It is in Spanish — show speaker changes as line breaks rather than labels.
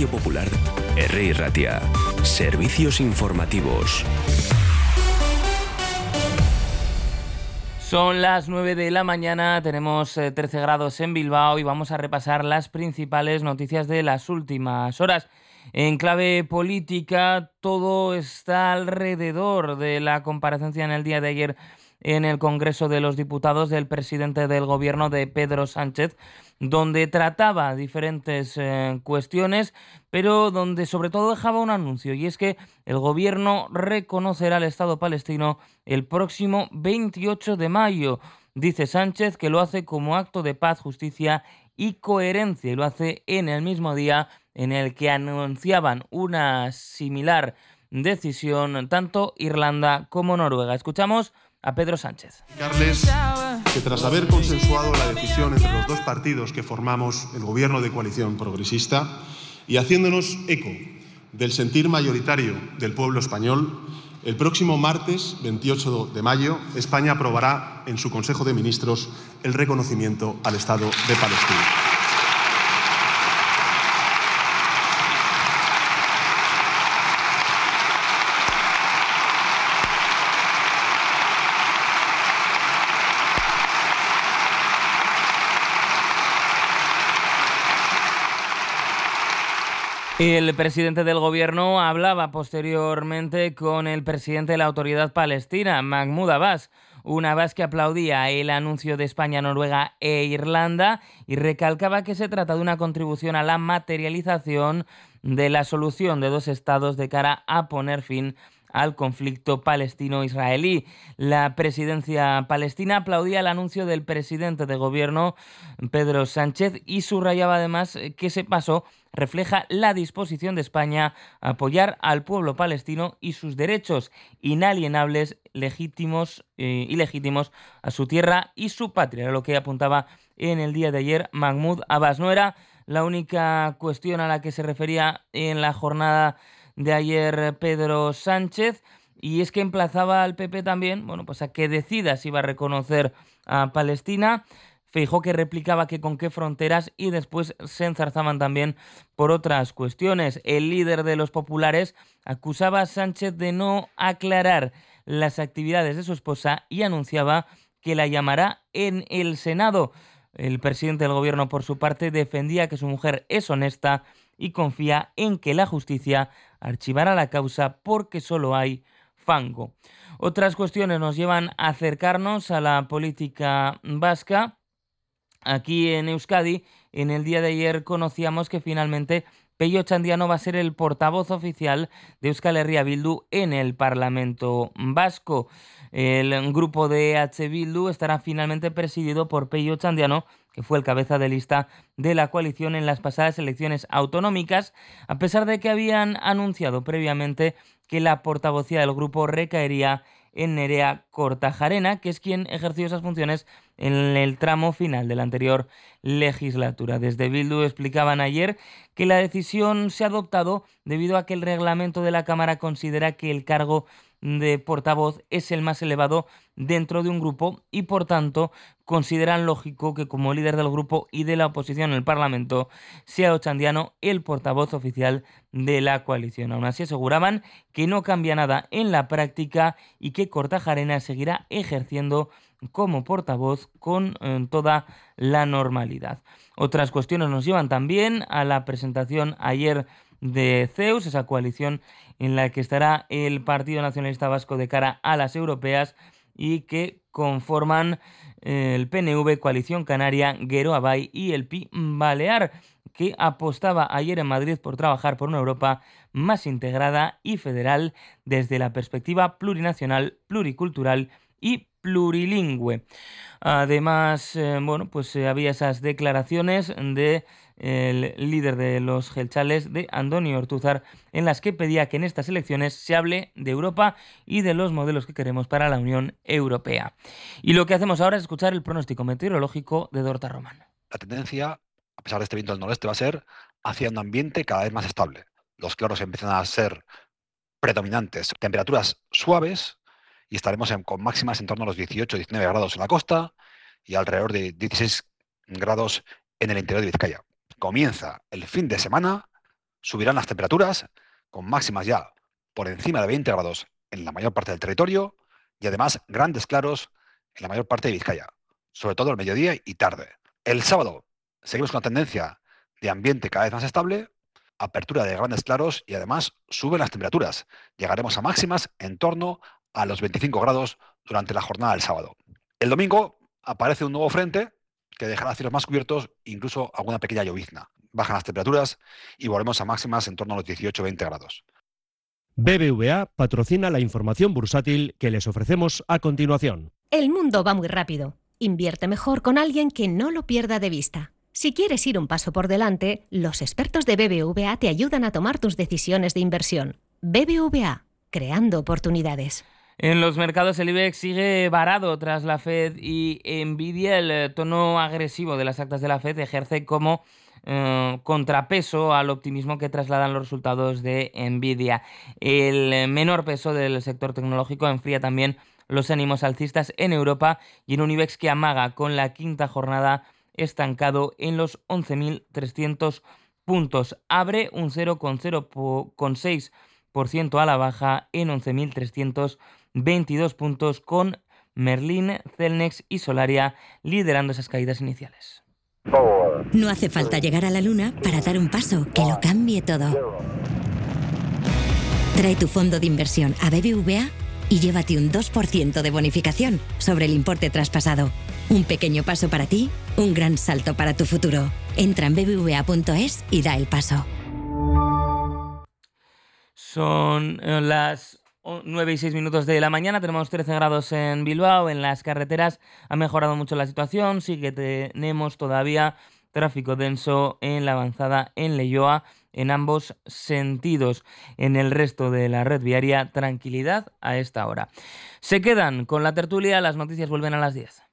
Radio Popular, Herri Ratia. Servicios informativos.
Son las 9 de la mañana, tenemos 13 grados en Bilbao y vamos a repasar las principales noticias de las últimas horas. En clave política, todo está alrededor de la comparecencia en el día de ayer en el Congreso de los Diputados del presidente del Gobierno, de Pedro Sánchez, donde trataba diferentes cuestiones, pero donde sobre todo dejaba un anuncio, y es que el Gobierno reconocerá al Estado palestino el próximo 28 de mayo. Dice Sánchez que lo hace como acto de paz, justicia y coherencia, y lo hace en el mismo día en el que anunciaban una similar decisión tanto Irlanda como Noruega. Escuchamos a Pedro Sánchez.
Indicarles que tras haber consensuado la decisión entre los dos partidos que formamos el Gobierno de coalición progresista y haciéndonos eco del sentir mayoritario del pueblo español, el próximo martes 28 de mayo España aprobará en su Consejo de Ministros el reconocimiento al Estado de Palestina.
El presidente del Gobierno hablaba posteriormente con el presidente de la Autoridad Palestina, Mahmoud Abbas, un Abbas que aplaudía el anuncio de España, Noruega e Irlanda y recalcaba que se trata de una contribución a la materialización de la solución de dos estados de cara a poner fin al conflicto palestino-israelí. La presidencia palestina aplaudía el anuncio del presidente de Gobierno, Pedro Sánchez, y subrayaba además que ese paso refleja la disposición de España a apoyar al pueblo palestino y sus derechos inalienables, legítimos y legítimos a su tierra y su patria. Era lo que apuntaba en el día de ayer Mahmoud Abbas. No era la única cuestión a la que se refería en la jornada de ayer Pedro Sánchez, y es que emplazaba al PP también, pues a que decida si va a reconocer a Palestina. Feijóo que replicaba que con qué fronteras, y después se enzarzaban también por otras cuestiones. El líder de los populares acusaba a Sánchez de no aclarar las actividades de su esposa y anunciaba que la llamará en el Senado. El presidente del Gobierno, por su parte, defendía que su mujer es honesta y confía en que la justicia archivará la causa porque solo hay fango. Otras cuestiones nos llevan a acercarnos a la política vasca. Aquí en Euskadi, en el día de ayer conocíamos que finalmente Pello Otxandiano va a ser el portavoz oficial de Euskal Herria Bildu en el Parlamento vasco. El grupo de EH Bildu estará finalmente presidido por Pello Otxandiano, que fue el cabeza de lista de la coalición en las pasadas elecciones autonómicas, a pesar de que habían anunciado previamente que la portavocía del grupo recaería en Nerea Kortajarena, que es quien ejerció esas funciones en el tramo final de la anterior legislatura. Desde Bildu explicaban ayer que la decisión se ha adoptado debido a que el reglamento de la Cámara considera que el cargo de portavoz es el más elevado dentro de un grupo y, por tanto, consideran lógico que como líder del grupo y de la oposición en el Parlamento sea Otxandiano el portavoz oficial de la coalición. Aún así, aseguraban que no cambia nada en la práctica y que Kortajarena seguirá ejerciendo como portavoz con toda la normalidad. Otras cuestiones nos llevan también a la presentación ayer de CEUS, esa coalición en la que estará el Partido Nacionalista Vasco de cara a las europeas y que conforman el PNV, Coalición Canaria, Geroa Bai y el PI Balear, que apostaba ayer en Madrid por trabajar por una Europa más integrada y federal desde la perspectiva plurinacional, pluricultural y plurilingüe. Además, había esas declaraciones de el líder de los jeltzales, de Andoni Ortuzar, en las que pedía que en estas elecciones se hable de Europa y de los modelos que queremos para la Unión Europea. Y lo que hacemos ahora es escuchar el pronóstico meteorológico de Dorta Román.
La tendencia, a pesar de este viento del noreste, va a ser hacia un ambiente cada vez más estable. Los claros empiezan a ser predominantes, temperaturas suaves, y estaremos con máximas en torno a los 18-19 grados en la costa y alrededor de 16 grados en el interior de Vizcaya. Comienza el fin de semana Subirán las temperaturas con máximas ya por encima de 20 grados en la mayor parte del territorio y además grandes claros en la mayor parte de Vizcaya, sobre todo al mediodía y tarde. El sábado seguimos con la tendencia de ambiente cada vez más estable, apertura de grandes claros y además suben las temperaturas. Llegaremos a máximas en torno a los 25 grados durante la jornada del sábado. El domingo aparece un nuevo frente que dejará cielos más cubiertos, incluso alguna pequeña llovizna. Bajan las temperaturas y volvemos a máximas en torno a los 18-20 grados.
BBVA patrocina la información bursátil que les ofrecemos a continuación.
El mundo va muy rápido. Invierte mejor con alguien que no lo pierda de vista. Si quieres ir un paso por delante, los expertos de BBVA te ayudan a tomar tus decisiones de inversión. BBVA, creando oportunidades.
En los mercados el IBEX sigue varado tras la FED y Nvidia. El tono agresivo de las actas de la FED ejerce como contrapeso al optimismo que trasladan los resultados de Nvidia. El menor peso del sector tecnológico enfría también los ánimos alcistas en Europa y en un IBEX que amaga con la quinta jornada estancado en los 11.300 puntos. Abre un 0,6% a la baja en 11.322 puntos, con Merlin, Celnex y Solaria liderando esas caídas iniciales.
No hace falta llegar a la luna para dar un paso que lo cambie todo. Trae tu fondo de inversión a BBVA y llévate un 2% de bonificación sobre el importe traspasado. Un pequeño paso para ti, un gran salto para tu futuro. Entra en bbva.es y da el paso.
Son las 9:06 de la mañana, tenemos 13 grados en Bilbao. En las carreteras ha mejorado mucho la situación, sí que tenemos todavía tráfico denso en la avanzada en Leioa en ambos sentidos. En el resto de la red viaria, tranquilidad a esta hora. Se quedan con la tertulia, las noticias vuelven a las 10.